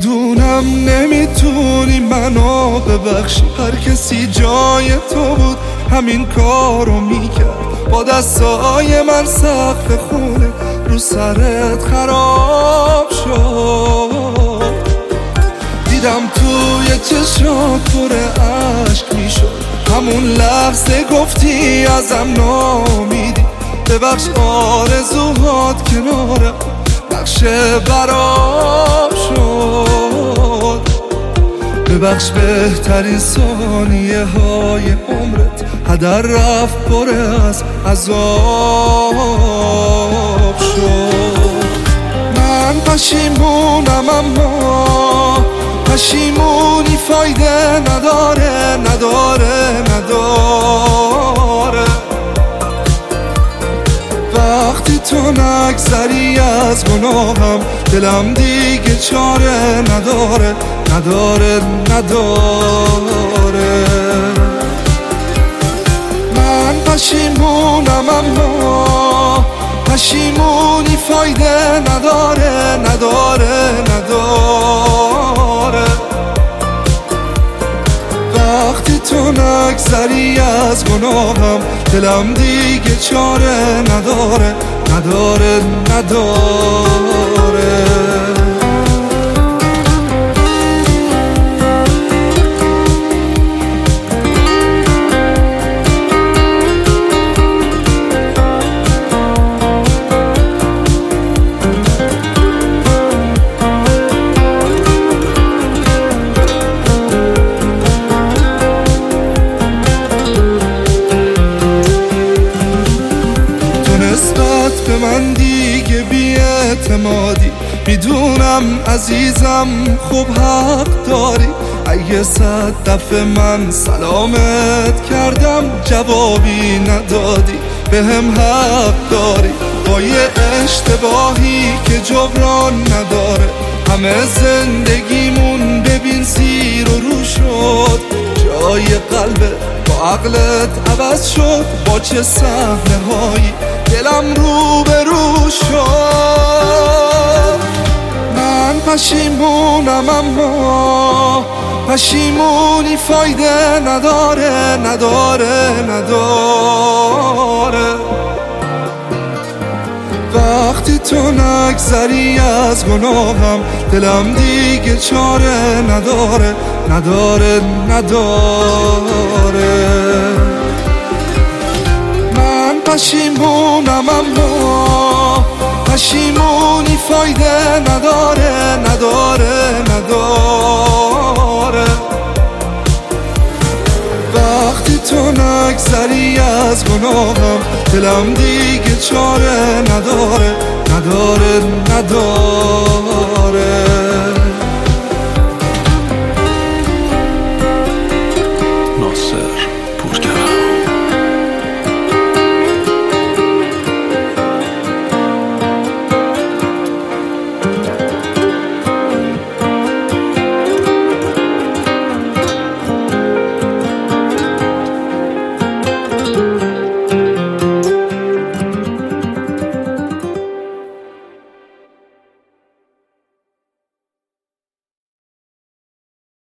میدونم نمیتونی منو ببخشی، هر کسی جای تو بود همین کارو میکرد. با دستای من سقف خونه رو سرت خراب شد. دیدم توی چشات پر عشق میشد، همون لحظه گفتی ازم نامیدی. ببخش آرزوهات کنارم نقشه برام شد. ببخش بهترین ثانیه های عمرت هدر رفت، پر از عذاب شد. من پشیمونم اما پشیمونی فایده نداره نداره نداره. وقتی تو نگذری از گناهم دلم دیگه چاره نداره نداره نداره. من پشیمونم اما پشیمونی فایده نداره نداره نداره. وقتی تو نگذری از گناهم دلم دیگه چاره نداره نداره نداره. به من دیگه بی‌اعتمادی، میدونم عزیزم خوب حق داری. اگه 100 دفعه من سلامت کردم جوابی ندادی، بهم حق داری. با یه اشتباهی که جبران نداره همه زندگیمون ببین زیر و رو شد. جای قلبت با عقلت عوض شد، با چه صحنه هایی دلم رو به رو شد. من پشیمونم اما پشیمونی فایده نداره نداره نداره. وقتی تو نگذری از گناهم دلم دیگه چاره نداره نداره نداره. من پشیمونم اما پشیمونی فایده نداره نداره نداره. وقتی تو نگذری از گناهم دلم دیگه چاره نداره نداره نداره.